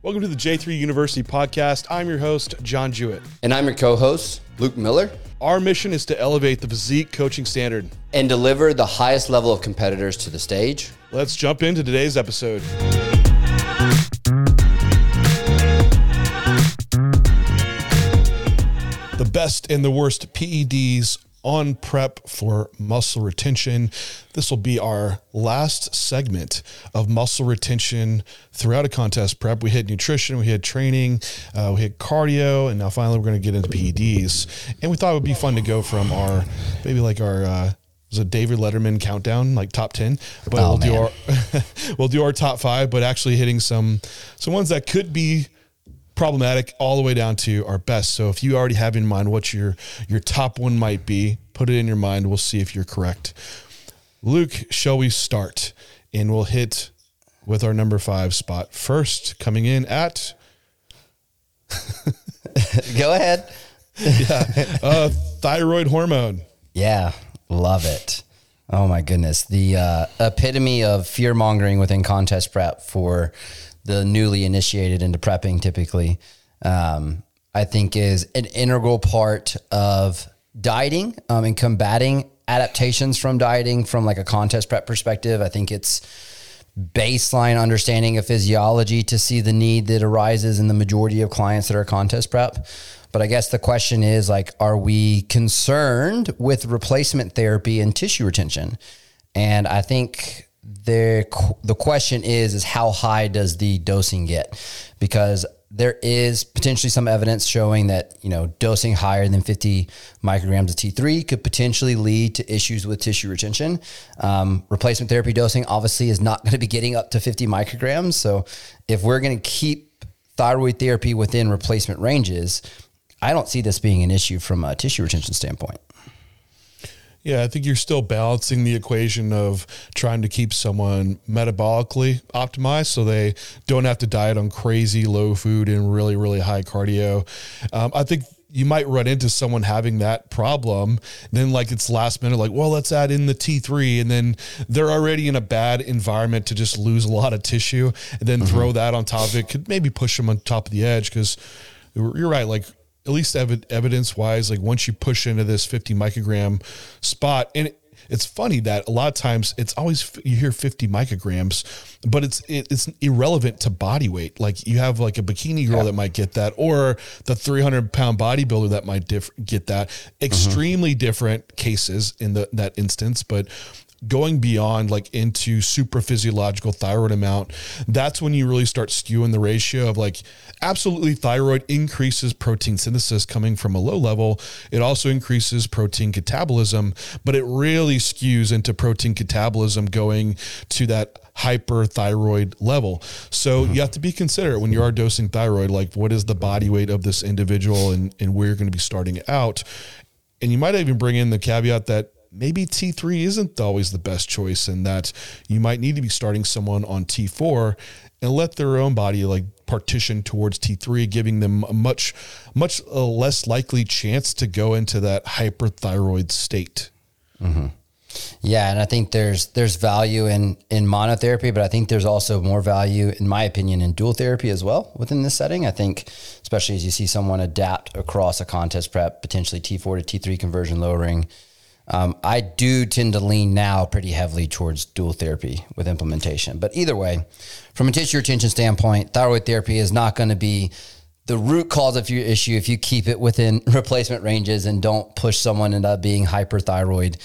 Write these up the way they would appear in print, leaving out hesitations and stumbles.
Welcome to the J3 University podcast. I'm your host, John Jewett. And I'm your co-host, Luke Miller. Our mission is to elevate the physique coaching standard and deliver the highest level of competitors to the stage. Let's jump into today's episode. The best and the worst PEDs on prep for muscle retention. This will be our last segment of muscle retention throughout a contest prep. We hit nutrition, we hit training, we hit cardio, and now finally we're going to get into PEDs. And we thought it would be fun to go from our, maybe like our, was a David Letterman countdown, like top 10, but we'll do our top 5, but actually hitting some ones that could be problematic all the way down to our best. So if you already have in mind what your top one might be, put it in your mind. We'll see if you're correct. Luke, shall we start? And we'll hit with our number 5 spot. First, coming in at... Go ahead. Thyroid hormone. Yeah, love it. Oh my goodness. The epitome of fear-mongering within contest prep for the newly initiated into prepping typically, I think is an integral part of dieting and combating adaptations from dieting from like a contest prep perspective. I think it's baseline understanding of physiology to see the need that arises in the majority of clients that are contest prep. But I guess the question is like, are we concerned with replacement therapy and tissue retention? And I think the question is how high does the dosing get? Because there is potentially some evidence showing that, dosing higher than 50 micrograms of T3 could potentially lead to issues with tissue retention. Replacement therapy dosing obviously is not going to be getting up to 50 micrograms. So if we're going to keep thyroid therapy within replacement ranges, I don't see this being an issue from a tissue retention standpoint. Yeah, I think you're still balancing the equation of trying to keep someone metabolically optimized so they don't have to diet on crazy low food and really, really high cardio. I think you might run into someone having that problem. Then like it's last minute, like, well, let's add in the T3. And then they're already in a bad environment to just lose a lot of tissue and then throw that on top of it could maybe push them on top of the edge. Cause you're right. Like, at least evidence wise, like once you push into this 50 microgram spot, and it's funny that a lot of times it's always, you hear 50 micrograms, but it's irrelevant to body weight. Like you have like a bikini girl that might get that, or the 300-pound bodybuilder that might get that. Extremely different cases in that instance, but going beyond like into super physiological thyroid amount, that's when you really start skewing the ratio of like, absolutely thyroid increases protein synthesis coming from a low level. It also increases protein catabolism, but it really skews into protein catabolism going to that hyperthyroid level. So you have to be considerate when you are dosing thyroid, like what is the body weight of this individual and where you're going to be starting out. And you might even bring in the caveat that maybe T3 isn't always the best choice and that you might need to be starting someone on T4 and let their own body like partition towards T3, giving them a much less likely chance to go into that hyperthyroid state. Mm-hmm. Yeah. And I think there's value in monotherapy, but I think there's also more value, in my opinion, in dual therapy as well within this setting. I think, especially as you see someone adapt across a contest prep, potentially T4 to T3 conversion lowering, I do tend to lean now pretty heavily towards dual therapy with implementation. But either way, from a tissue retention standpoint, thyroid therapy is not going to be the root cause of your issue if you keep it within replacement ranges and don't push someone into being hyperthyroid.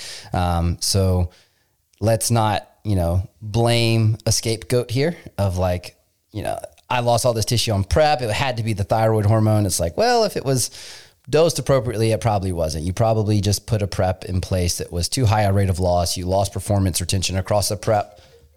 So let's not, blame a scapegoat here of like, I lost all this tissue on prep. It had to be the thyroid hormone. It's like, well, if it was dosed appropriately, it probably wasn't. You probably just put a prep in place that was too high a rate of loss. You lost performance retention across the prep.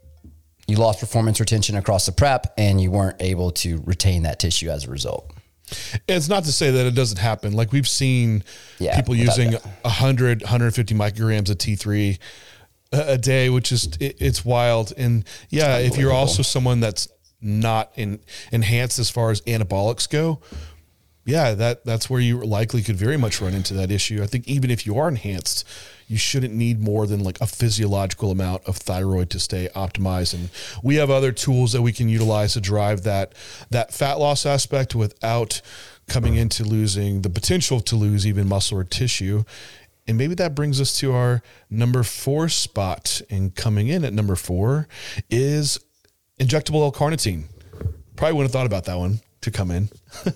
And you weren't able to retain that tissue as a result. It's not to say that it doesn't happen. Like we've seen people using 100, 150 micrograms of T3 a day, which is, it's wild. And if you're also someone that's not enhanced as far as anabolics go, yeah, that's where you likely could very much run into that issue. I think even if you are enhanced, you shouldn't need more than like a physiological amount of thyroid to stay optimized. And we have other tools that we can utilize to drive that fat loss aspect without coming into losing the potential to lose even muscle or tissue. And maybe that brings us to our number 4 spot. And coming in at number 4 is injectable L-carnitine. Probably wouldn't have thought about that one to come in.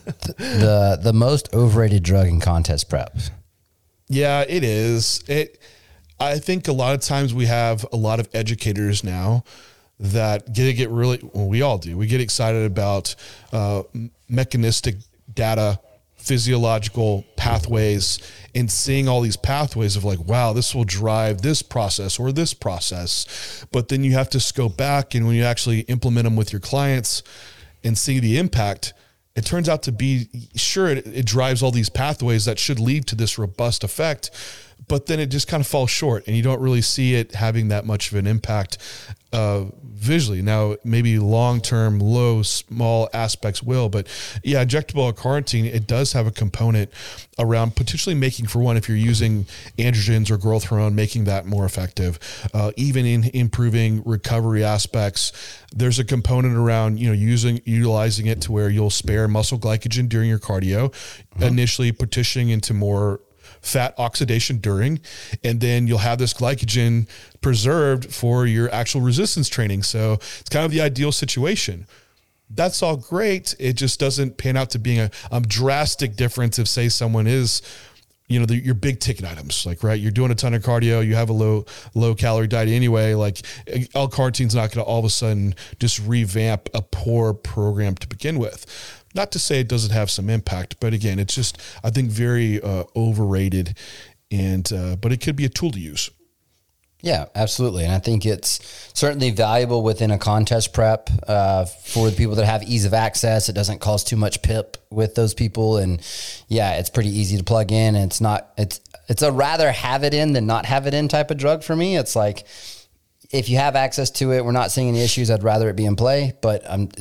the most overrated drug in contest prep. Yeah, it is. I think a lot of times we have a lot of educators now that get really, well, we all do. We get excited about mechanistic data, physiological pathways, and seeing all these pathways of like, wow, this will drive this process or this process. But then you have to scope back, and when you actually implement them with your clients and see the impact, it turns out to be, sure, it drives all these pathways that should lead to this robust effect, but then it just kind of falls short, and you don't really see it having that much of an impact visually. Now, maybe long-term, small aspects will, but yeah, injectable L-carnitine, it does have a component around potentially making, for one, if you're using androgens or growth hormone, making that more effective, even in improving recovery aspects. There's a component around, utilizing it to where you'll spare muscle glycogen during your cardio, initially petitioning into more fat oxidation during, and then you'll have this glycogen preserved for your actual resistance training. So it's kind of the ideal situation. That's all great. It just doesn't pan out to being a drastic difference if, say, someone is, your big ticket items, like, right, you're doing a ton of cardio, you have a low calorie diet anyway, like L-carnitine's not going to all of a sudden just revamp a poor program to begin with. Not to say it doesn't have some impact, but again, it's just, I think, very overrated, and but it could be a tool to use. Yeah, absolutely. And I think it's certainly valuable within a contest prep for the people that have ease of access. It doesn't cause too much pip with those people. And yeah, it's pretty easy to plug in. And it's a rather have it in than not have it in type of drug for me. It's like, if you have access to it, we're not seeing any issues. I'd rather it be in play, but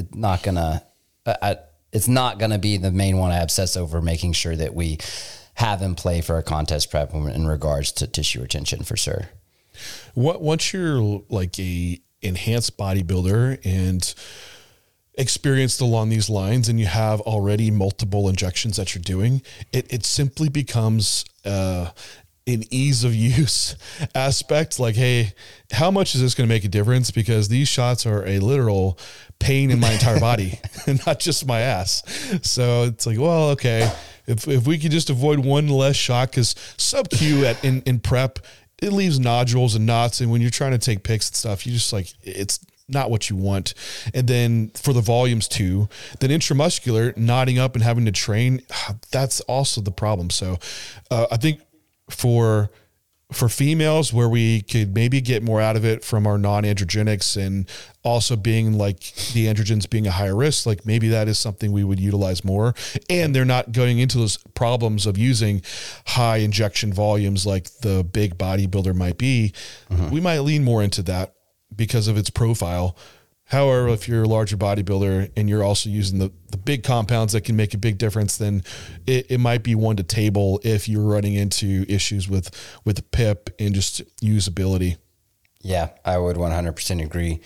it's not going to be the main one I obsess over, making sure that we have in play for a contest prep in regards to tissue retention for sure. Once you're like a enhanced bodybuilder and experienced along these lines, and you have already multiple injections that you're doing, it simply becomes an ease of use aspect. Like, hey, how much is this going to make a difference? Because these shots are a literal pain in my entire body and not just my ass. So it's like, well, okay, if we could just avoid one less shot, because sub-Q in prep, it leaves nodules and knots. And when you're trying to take pics and stuff, you just like, it's not what you want. And then for the volumes too, then intramuscular, knotting up and having to train, that's also the problem. So I think for females, where we could maybe get more out of it from our non-androgenics, and also being like the androgens being a higher risk, like maybe that is something we would utilize more. And they're not going into those problems of using high injection volumes like the big bodybuilder might be. We might lean more into that because of its profile. However, if you're a larger bodybuilder and you're also using the big compounds that can make a big difference, then it might be one to table if you're running into issues with PIP and just usability. Yeah, I would 100% agree,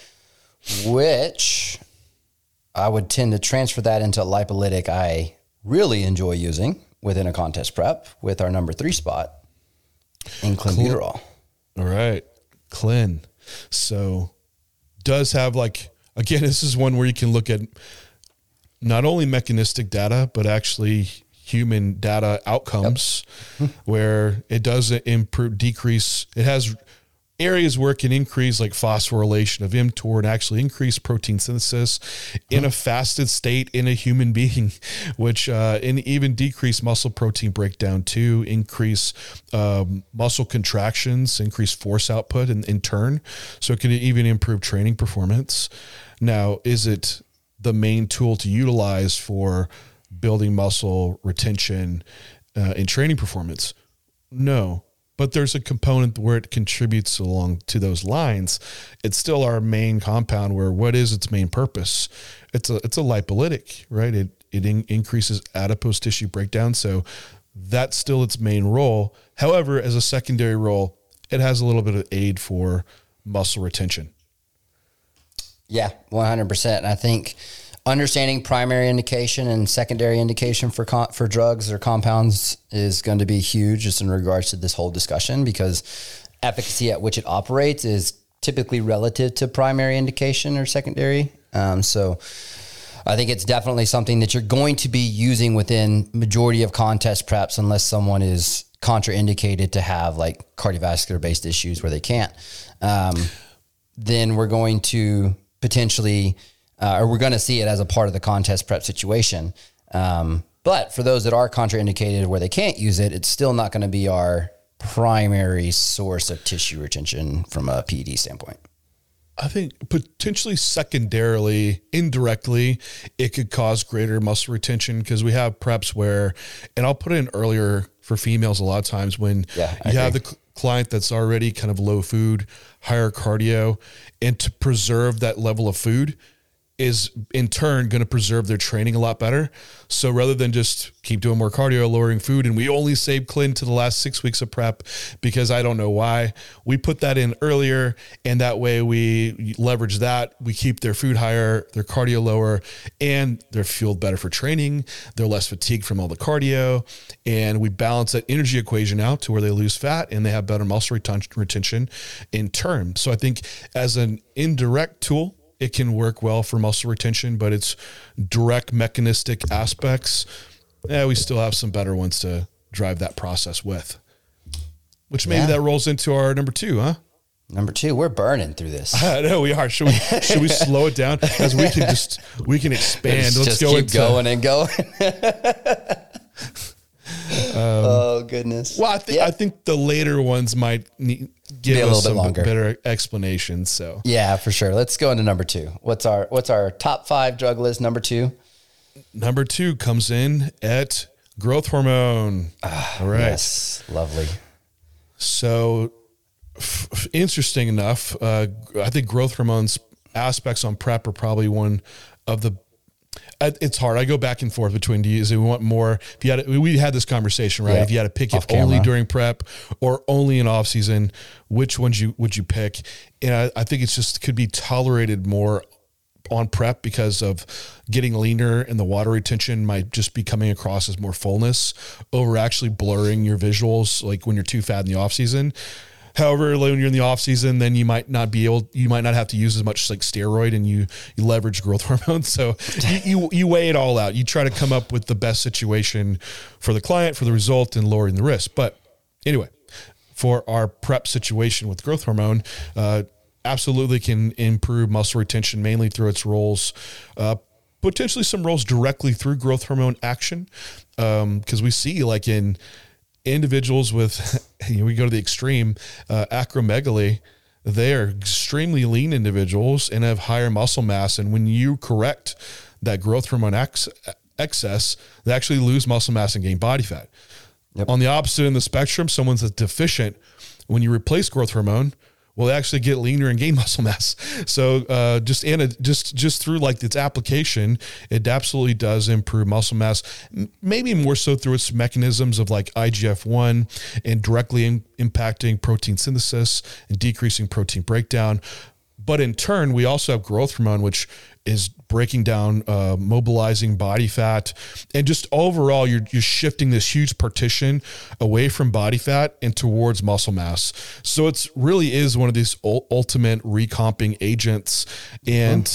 which I would tend to transfer that into a lipolytic I really enjoy using within a contest prep with our number 3 spot in clenbuterol. All right. Clen. So does have, like, again, this is one where you can look at not only mechanistic data, but actually human data outcomes. Where it does decrease. It has areas where it can increase like phosphorylation of mTOR and actually increase protein synthesis in a fasted state in a human being, which and even decrease muscle protein breakdown too, increase muscle contractions, increase force output in turn. So it can even improve training performance. Now, is it the main tool to utilize for building muscle retention and training performance? No. But there's a component where it contributes along to those lines. It's still our main compound, where what is its main purpose? It's a lipolytic, right? increases adipose tissue breakdown. So that's still its main role. However, as a secondary role, it has a little bit of aid for muscle retention. Yeah, 100%. And I think understanding primary indication and secondary indication for drugs or compounds is going to be huge just in regards to this whole discussion, because efficacy at which it operates is typically relative to primary indication or secondary. So I think it's definitely something that you're going to be using within majority of contest preps, unless someone is contraindicated to have like cardiovascular based issues where they can't. Then we're going to potentially, or we're going to see it as a part of the contest prep situation. But for those that are contraindicated where they can't use it, it's still not going to be our primary source of tissue retention from a PED standpoint. I think potentially secondarily, indirectly, it could cause greater muscle retention, because we have preps where, and I'll put it in earlier for females a lot of times, when you have the client that's already kind of low food, higher cardio, and to preserve that level of food is in turn going to preserve their training a lot better. So rather than just keep doing more cardio, lowering food, and we only save Clinton to the last 6 weeks of prep because I don't know why, we put that in earlier, and that way we leverage that. We keep their food higher, their cardio lower, and they're fueled better for training. They're less fatigued from all the cardio, and we balance that energy equation out to where they lose fat and they have better muscle retention in turn. So I think as an indirect tool, it can work well for muscle retention, but its direct mechanistic aspects, we still have some better ones to drive that process with. Which maybe that rolls into our number 2, huh? Number 2, we're burning through this. I know we are. Should we slow it down, as we can expand? Let's just go keep going and going. Oh goodness. Well, I think the later ones might give us some better explanations. So yeah, for sure. Let's go into number 2. What's our top 5 drug list? Number 2. Number 2 comes in at growth hormone. All right. Yes, lovely. So interesting enough, I think growth hormones aspects on prep are probably one of the. It's hard. I go back and forth between, we want more. We had this conversation, right? Yeah. If you had to pick it only during prep or only in off season, which ones would you pick? And I think it's just could be tolerated more on prep because of getting leaner, and the water retention might just be coming across as more fullness over actually blurring your visuals, like when you're too fat in the off season. However, when you're in the off season, then you might not have to use as much like steroid, and you leverage growth hormones. So you weigh it all out. You try to come up with the best situation for the client, for the result, and lowering the risk. But anyway, for our prep situation with growth hormone, absolutely can improve muscle retention, mainly through its roles, potentially some roles directly through growth hormone action. Because we see like in individuals with, we go to the extreme, acromegaly, they are extremely lean individuals and have higher muscle mass. And when you correct that growth hormone excess, they actually lose muscle mass and gain body fat. Yep. On the opposite end of the spectrum, someone's that's deficient, when you replace growth hormone, well, they actually get leaner and gain muscle mass. So just through like its application, it absolutely does improve muscle mass, maybe more so through its mechanisms of like IGF-1 and directly impacting protein synthesis and decreasing protein breakdown. But in turn, we also have growth hormone, which is breaking down, mobilizing body fat, and just overall, you're shifting this huge partition away from body fat and towards muscle mass. So it's really is one of these ultimate recomping agents, and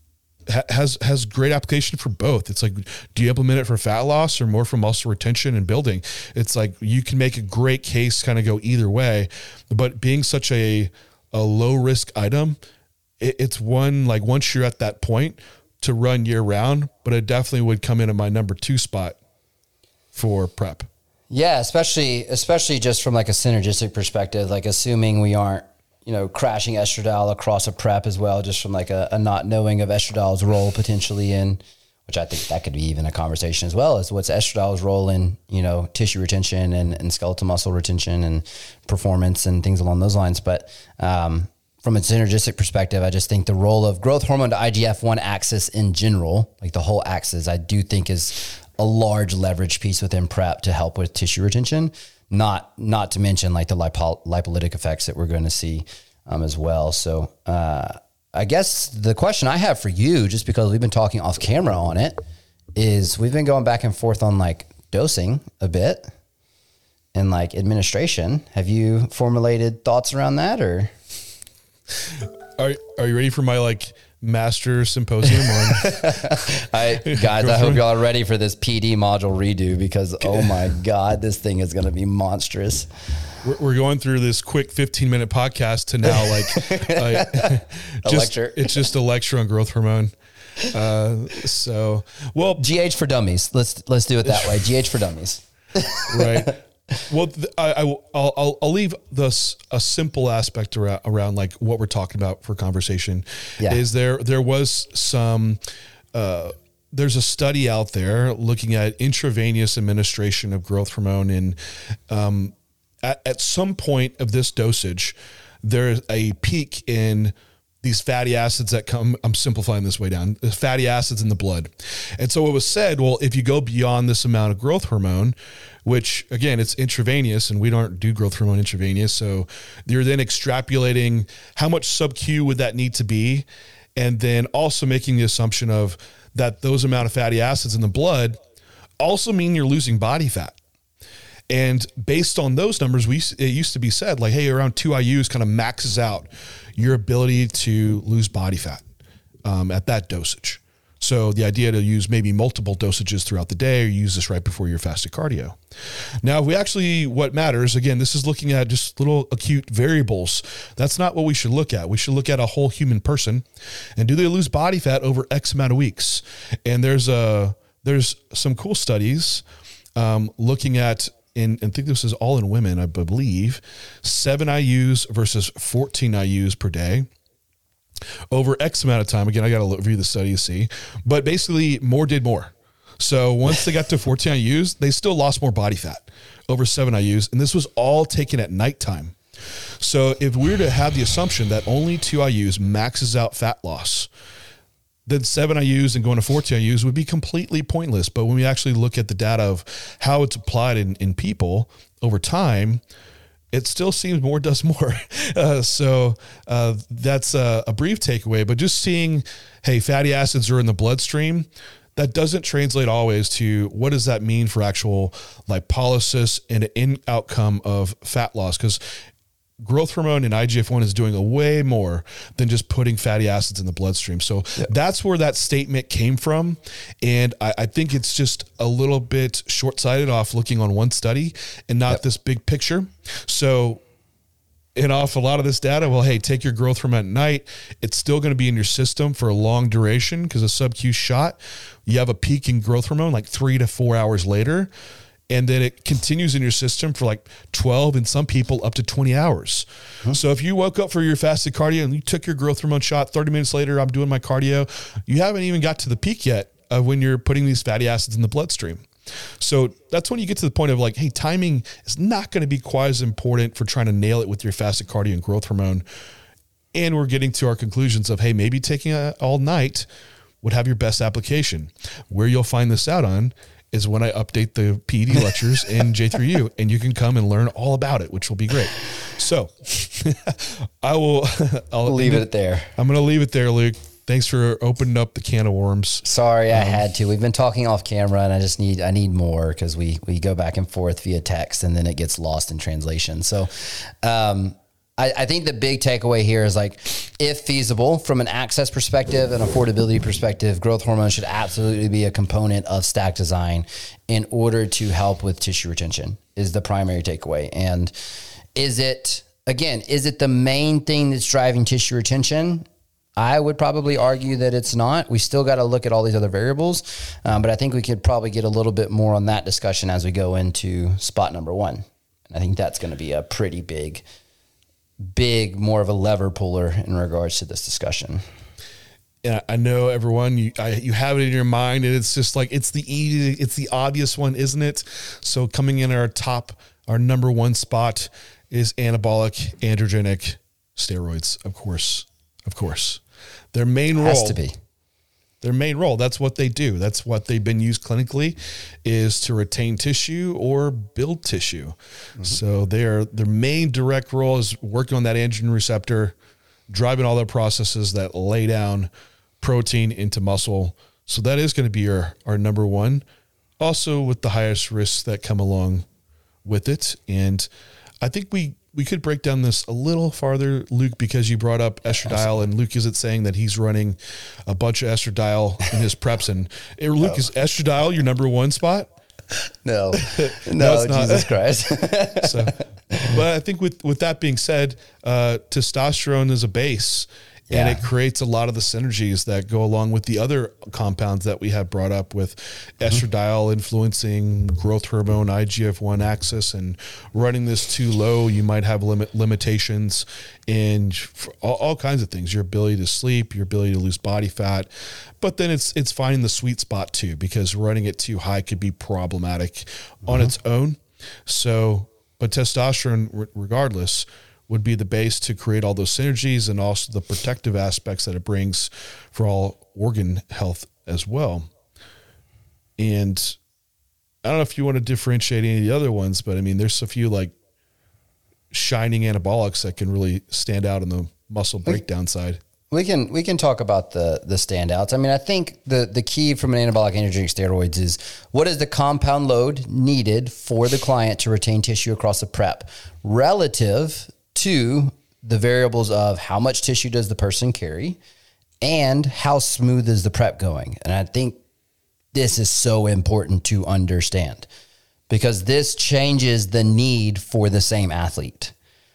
has great application for both. It's like, do you implement it for fat loss or more for muscle retention and building? It's like you can make a great case, kind of go either way. But being such a low risk item, it's one, like once you're at that point to run year round, but it definitely would come in at my number 2 spot for prep. Yeah. Especially just from like a synergistic perspective, like assuming we aren't, crashing estradiol across a prep as well, just from like a not knowing of estradiol's role potentially in, which I think that could be even a conversation as well, as what's estradiol's role in, tissue retention and skeletal muscle retention and performance and things along those lines. But, from a synergistic perspective, I just think the role of growth hormone to IGF-1 axis in general, like the whole axis, I do think is a large leverage piece within prep to help with tissue retention, not to mention like the lipolytic effects that we're going to see as well. So I guess the question I have for you, just because we've been talking off camera on it, is we've been going back and forth on like dosing a bit and like administration. Have you formulated thoughts around that, or? Are you ready for my like master symposium on guys, I hope y'all are ready for this PD module redo, because oh my God, this thing is going to be monstrous. We're going through this quick 15-minute podcast to now like lecture. It's just a lecture on growth hormone. So, well, GH for dummies. Let's do it that way. GH for dummies. Right. Well, I'll leave this a simple aspect around like what we're talking about for conversation. Yeah. Is there was some there's a study out there looking at intravenous administration of growth hormone, and at some point of this dosage, there's a peak in these fatty acids that come, I'm simplifying this way down, the fatty acids in the blood. And so it was said, well, if you go beyond this amount of growth hormone, which again, it's intravenous and we don't do growth hormone intravenous. So you're then extrapolating how much sub-Q would that need to be. And then also making the assumption of that those amount of fatty acids in the blood also mean you're losing body fat. And based on those numbers, it used to be said like, hey, around 2 IUs kind of maxes out your ability to lose body fat at that dosage. So the idea to use maybe multiple dosages throughout the day, or use this right before your fasted cardio. Now, if we actually, what matters, again, this is looking at just little acute variables. That's not what we should look at. We should look at a whole human person and do they lose body fat over X amount of weeks? And there's some cool studies looking at, and I think this is all in women, I believe, 7 IUs versus 14 IUs per day over X amount of time. Again, I got to review the study to see, but basically more did more. So once they got to 14 IUs, they still lost more body fat over 7 IUs. And this was all taken at nighttime. So if we were to have the assumption that only 2 IUs maxes out fat loss, then 7 IUs and going to 14 IUs would be completely pointless. But when we actually look at the data of how it's applied in people over time, it still seems more does more. So that's a brief takeaway. But just seeing, hey, fatty acids are in the bloodstream, that doesn't translate always to what does that mean for actual lipolysis and an outcome of fat loss? Because growth hormone and IGF-1 is doing a way more than just putting fatty acids in the bloodstream. So that's where that statement came from. And I think it's just a little bit short-sighted off looking on one study and not this big picture. So, and off a lot of this data, well, hey, take your growth hormone at night. It's still going to be in your system for a long duration because a sub-Q shot, you have a peak in growth hormone like 3 to 4 hours later. And then it continues in your system for like 12 and some people up to 20 hours. So if you woke up for your fasted cardio and you took your growth hormone shot, 30 minutes later, I'm doing my cardio, you haven't even got to the peak yet of when you're putting these fatty acids in the bloodstream. So that's when you get to the point of like, hey, timing is not going to be quite as important for trying to nail it with your fasted cardio and growth hormone. And we're getting to our conclusions of, hey, maybe taking it all night would have your best application. Where you'll find this out on is when I update the PED lectures in J3U, and you can come and learn all about it, which will be great. So I'll leave it there. I'm going to leave it there, Luke. Thanks for opening up the can of worms. Sorry, I had to. We've been talking off camera, and I need more because we go back and forth via text, and then it gets lost in translation. So, I think the big takeaway here is like, if feasible from an access perspective and affordability perspective, growth hormone should absolutely be a component of stack design in order to help with tissue retention is the primary takeaway. And is it the main thing that's driving tissue retention? I would probably argue that it's not. We still got to look at all these other variables. But I think we could probably get a little bit more on that discussion as we go into spot number 1. And I think that's going to be a pretty big, more of a lever puller in regards to this discussion. Yeah, I know everyone, you have it in your mind, and it's just like, it's the obvious one, isn't it? So coming in our number 1 spot is anabolic androgenic steroids, of course. Their main role Has to be. Their main role. That's what they do. That's what they've been used clinically, is to retain tissue or build tissue. So their main direct role is working on that androgen receptor, driving all the processes that lay down protein into muscle. So that is going to be our number one, also with the highest risks that come along with it. And I think we could break down this a little farther, Luke, because you brought up estradiol, and Luke isn't saying that he's running a bunch of estradiol in his preps. And Luke, is estradiol your number one spot? No, it's not. Jesus Christ. So, but I think with that being said, testosterone is a base. And it creates a lot of the synergies that go along with the other compounds that we have brought up, with estradiol influencing growth hormone, IGF-1 axis, and running this too low, you might have limitations in all kinds of things, your ability to sleep, your ability to lose body fat. But then it's finding the sweet spot too, because running it too high could be problematic on its own. So, but testosterone, regardless, would be the base to create all those synergies and also the protective aspects that it brings for all organ health as well. And I don't know if you want to differentiate any of the other ones, but I mean, there's a few like shining anabolics that can really stand out on the muscle breakdown side. We can talk about the standouts. I mean, I think the key from an anabolic androgenic steroids is, what is the compound load needed for the client to retain tissue across the prep relative to the variables of how much tissue does the person carry and how smooth is the prep going. And I think this is so important to understand, because this changes the need for the same athlete.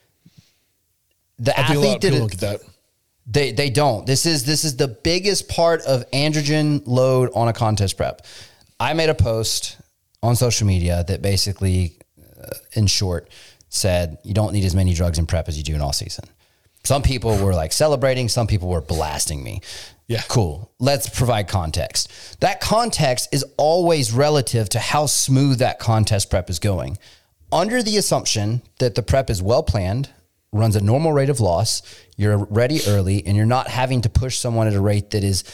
The athlete that look at that. They don't. This is the biggest part of androgen load on a contest prep. I made a post on social media that basically, in short, said you don't need as many drugs in prep as you do in all season. Some people were like celebrating, some people were blasting me. Yeah. Cool. Let's provide context. That context is always relative to how smooth that contest prep is going. Under the assumption that the prep is well planned, runs a normal rate of loss, you're ready early, and you're not having to push someone at a rate that is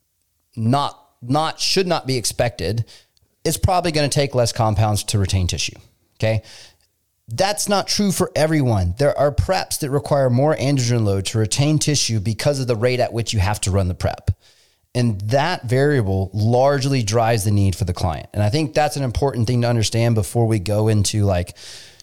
should not be expected, it's probably going to take less compounds to retain tissue. Okay. That's not true for everyone. There are preps that require more androgen load to retain tissue because of the rate at which you have to run the prep. And that variable largely drives the need for the client. And I think that's an important thing to understand before we go into like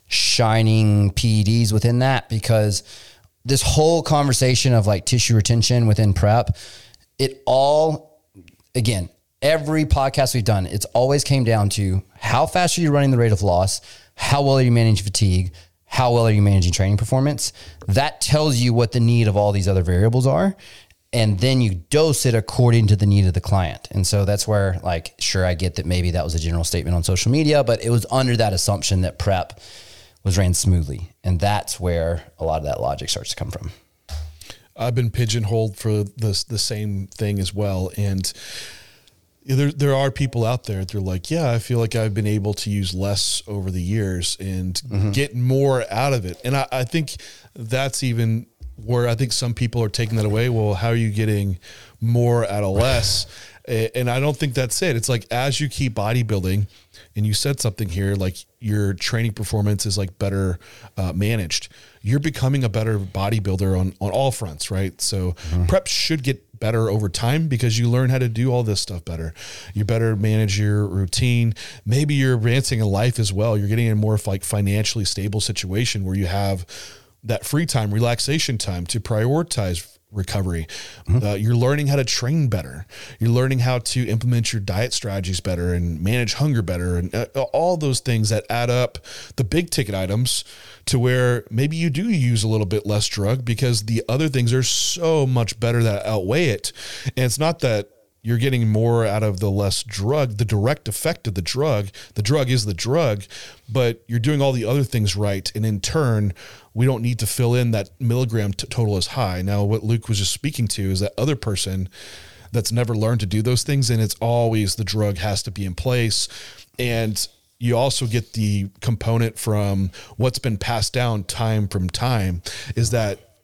shining PEDs within that, because this whole conversation of like tissue retention within prep, it all, again, every podcast we've done, it's always came down to how fast are you running the rate of loss? How well are you managing fatigue? How well are you managing training performance? That tells you what the need of all these other variables are. And then you dose it according to the need of the client. And so that's where, like, sure, I get that maybe that was a general statement on social media, but it was under that assumption that prep was ran smoothly. And that's where a lot of that logic starts to come from. I've been pigeonholed for the same thing as well. And there are people out there, they're like, yeah, I feel like I've been able to use less over the years and get more out of it. And I think that's even where I think some people are taking that away. Well, how are you getting more out of less? And I don't think that's it. It's like, as you keep bodybuilding, and you said something here, like your training performance is like better managed, you're becoming a better bodybuilder on all fronts, right? So prep should get better over time because you learn how to do all this stuff better. You better manage your routine. Maybe you're advancing in life as well. You're getting in a more like financially stable situation where you have that free time, relaxation time to prioritize recovery. You're learning how to train better. You're learning how to implement your diet strategies better and manage hunger better, and all those things that add up, the big ticket items, to where maybe you do use a little bit less drug because the other things are so much better that outweigh it. And it's not that you're getting more out of the less drug, the direct effect of the drug is the drug, but you're doing all the other things right. And in turn, we don't need to fill in that milligram total as high. Now, what Luke was just speaking to is that other person that's never learned to do those things. And it's always the drug has to be in place. And you also get the component from what's been passed down time from time is that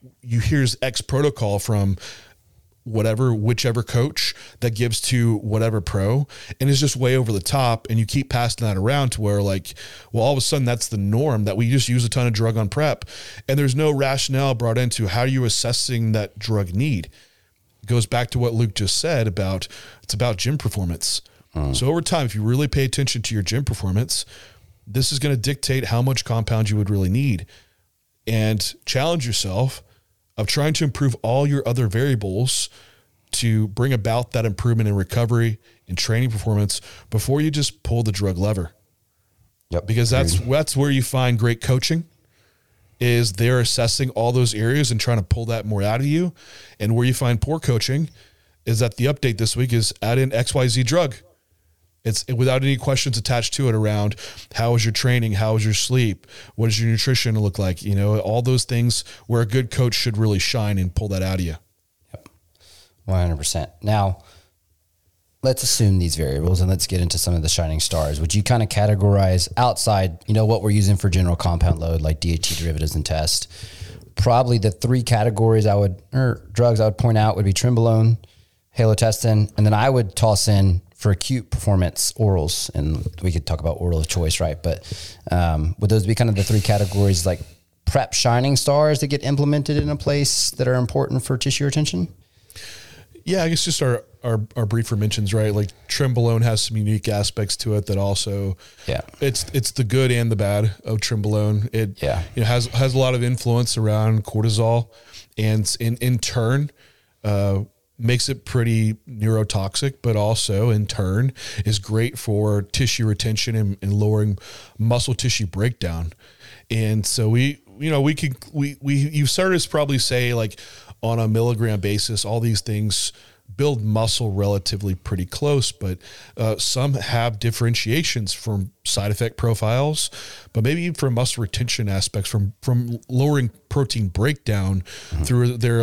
you here's X protocol from whichever coach that gives to whatever pro, and it's just way over the top, and you keep passing that around to where like, well, all of a sudden that's the norm, that we just use a ton of drug on prep, and there's no rationale brought into how you're assessing that drug need. It goes back to what Luke just said about, it's about gym performance. So over time, if you really pay attention to your gym performance, this is going to dictate how much compound you would really need, and challenge yourself of trying to improve all your other variables to bring about that improvement in recovery and training performance before you just pull the drug lever. Yep. Because that's where you find great coaching, is they're assessing all those areas and trying to pull that more out of you. And where you find poor coaching is that the update this week is add in XYZ drug. It's without any questions attached to it around how is your training, how is your sleep, what does your nutrition look like, all those things where a good coach should really shine and pull that out of you. Yep, 100%. Now, let's assume these variables and let's get into some of the shining stars. Would you kind of categorize outside, what we're using for general compound load, like DHT derivatives and test? Probably the three categories drugs I would point out would be Trenbolone, Halotestin, and then I would toss in for acute performance orals, and we could talk about oral of choice, right? But would those be kind of the three categories, like prep shining stars that get implemented in a place that are important for tissue retention? Yeah, I guess just our briefer mentions, right? Like Trenbolone has some unique aspects to it that also, it's the good and the bad of Trenbolone. It has a lot of influence around cortisol, and in turn, makes it pretty neurotoxic, but also in turn is great for tissue retention and lowering muscle tissue breakdown. And so you've started to probably say, like, on a milligram basis, all these things build muscle relatively pretty close, but some have differentiations from side effect profiles, but maybe even from muscle retention aspects, from lowering protein breakdown through their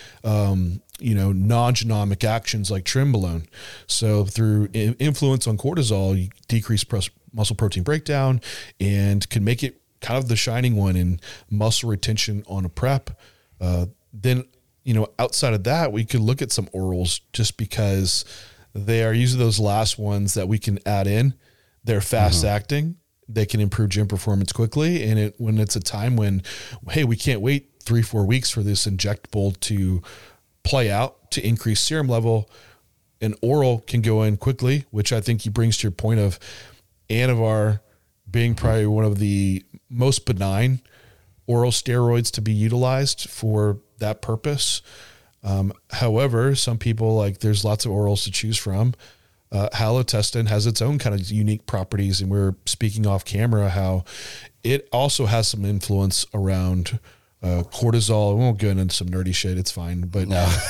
non-genomic actions like Trenbolone. So through influence on cortisol, you decrease muscle protein breakdown and can make it kind of the shining one in muscle retention on a prep. Then, outside of that, we could look at some orals just because they are usually those last ones that we can add in. They're fast acting. They can improve gym performance quickly. And when it's a time when, hey, we can't wait 3-4 weeks for this injectable to play out to increase serum level, an oral can go in quickly, which I think he brings to your point of Anavar being probably one of the most benign oral steroids to be utilized for that purpose. However, some people, there's lots of orals to choose from. Halotestin has its own kind of unique properties, and we're speaking off camera how it also has some influence around cortisol. We won't go into some nerdy shit. It's fine. But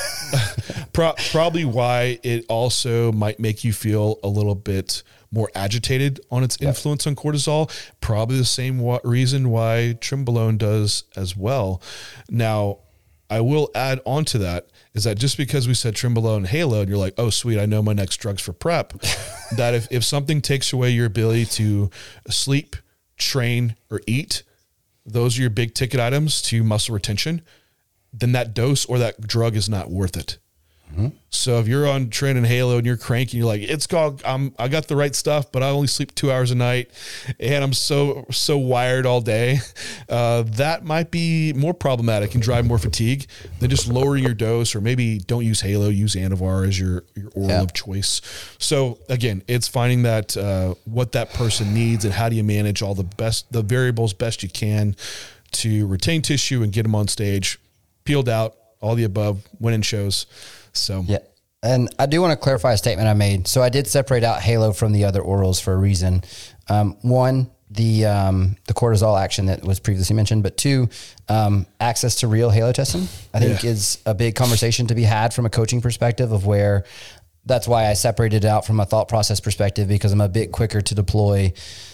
probably why it also might make you feel a little bit more agitated on its influence on cortisol. Probably the same reason why Trenbolone does as well. Now, I will add on to that is that just because we said Trenbolone and Halo, and you're like, oh, sweet, I know my next drugs for prep, that if something takes away your ability to sleep, train, or eat, those are your big ticket items to muscle retention, then that dose or that drug is not worth it. So if you're on Tren and Halo and you're cranky, you're like, I got the right stuff, but I only sleep 2 hours a night and I'm so wired all day. That might be more problematic and drive more fatigue than just lowering your dose, or maybe don't use Halo, use Anavar as your oral of choice. So again, it's finding that, what that person needs and how do you manage all the variables best you can to retain tissue and get them on stage, peeled out, all the above, winning shows. So, yeah. And I do want to clarify a statement I made. So I did separate out Halo from the other orals for a reason. One, the cortisol action that was previously mentioned, but two, access to real Halotestin, I think is a big conversation to be had from a coaching perspective of where that's why I separated it out from a thought process perspective, because I'm a bit quicker to deploy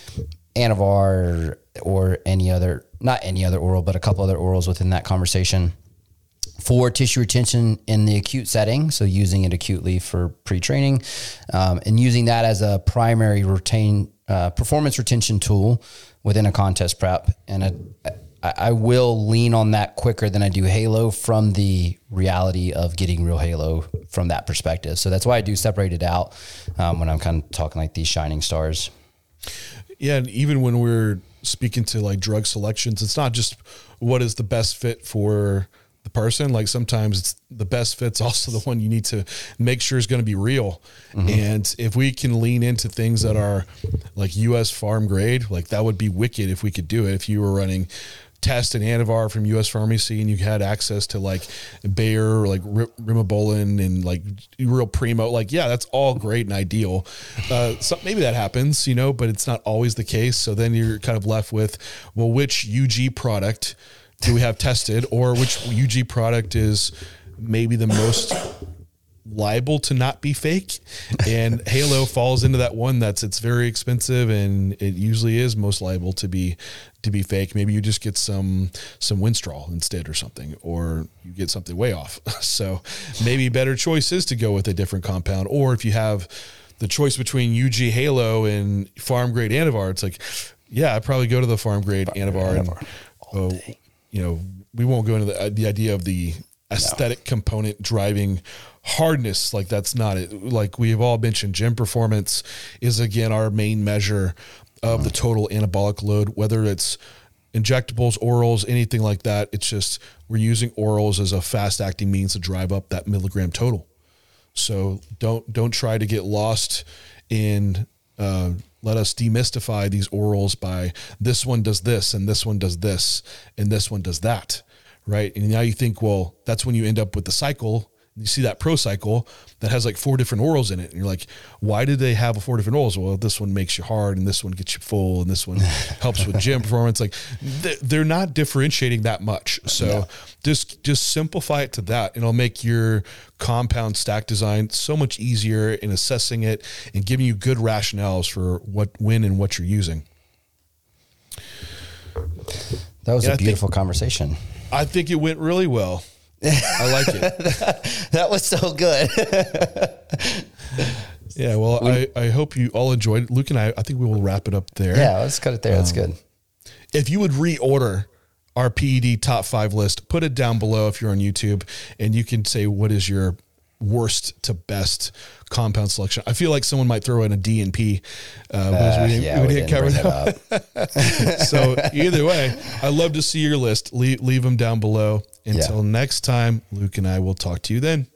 Anavar or not any other oral, but a couple other orals within that conversation for tissue retention in the acute setting. So using it acutely for pre-training, and using that as a primary performance retention tool within a contest prep. And I will lean on that quicker than I do halo from the reality of getting real halo from that perspective. So that's why I do separate it out when I'm kind of talking like these shining stars. Yeah. And even when we're speaking to like drug selections, it's not just what is the best fit for the person. Like sometimes it's the best fit's also the one you need to make sure is going to be real. And if we can lean into things that are like US farm grade, like that would be wicked if we could do it. If you were running Test and Anavar from US Pharmacy and you had access to like Bayer or like Rimabolin and like real primo, like, yeah, that's all great and ideal. So maybe that happens, but it's not always the case. So then you're kind of left with, well, which UG product do we have tested, or which UG product is maybe the most liable to not be fake? And Halo falls into that one it's very expensive and it usually is most liable to be fake. Maybe you just get some Winstrol instead or something, or you get something way off. So maybe a better choice is to go with a different compound. Or if you have the choice between UG Halo and farm grade Anavar, it's like, yeah, I'd probably go to the farm grade Anavar. We won't go into the idea of the aesthetic component driving hardness. Like that's not it. Like we've all mentioned, gym performance is again our main measure of the total anabolic load, whether it's injectables, orals, anything like that. It's just we're using orals as a fast acting means to drive up that milligram total. So don't try to get lost in let us demystify these orals by this one does this and this one does this and this one does that, right? And now you think, well, that's when you end up with the cycle. You see that Pro Cycle that has like 4 different orals in it. And you're like, why did they have 4 different orals? Well, this one makes you hard and this one gets you full and this one helps with gym performance. Like they're not differentiating that much. So just simplify it to that and it'll make your compound stack design so much easier in assessing it and giving you good rationales for when and what you're using. That was a beautiful conversation. I think it went really well. I like it. That was so good. Yeah, well, I hope you all enjoyed it. Luke and I think we will wrap it up there. Yeah, let's cut it there. That's good. If you would reorder our PED top 5 list, put it down below if you're on YouTube, and you can say what is your worst to best compound selection. I feel like someone might throw in a DNP because we didn't cover that. So either way, I'd love to see your list. Leave them down below. Until next time, Luke and I will talk to you then.